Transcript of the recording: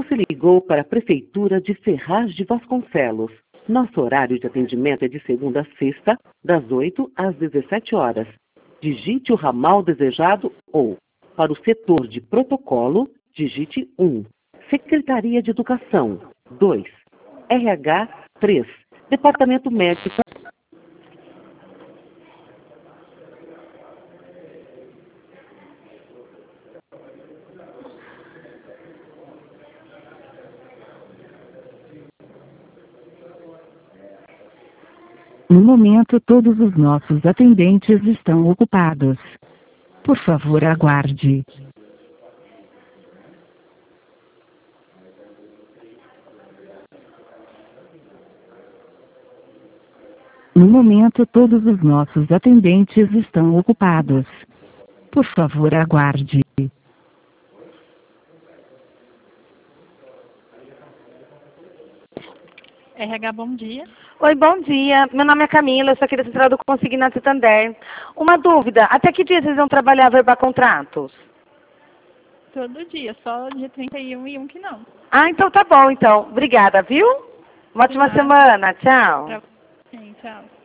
Você ligou para a Prefeitura de Ferraz de Vasconcelos. Nosso horário de atendimento é de segunda a sexta, das 8 às 17 horas. Digite o ramal desejado ou, para o setor de protocolo, digite 1. Secretaria de Educação, 2. RH, 3. Departamento Médico. No momento, todos os nossos atendentes estão ocupados. Por favor, aguarde. No momento, todos os nossos atendentes estão ocupados. Por favor, aguarde. RH, bom dia. Oi, bom dia. Meu nome é Camila, eu sou aqui da Central do Consignato Santander. Uma dúvida, até que dia vocês vão trabalhar verbal contratos? Todo dia, só dia 31 e um que não. Ah, então tá bom, então. Obrigada, viu? Uma ótima semana. Tchau. Sim, tchau.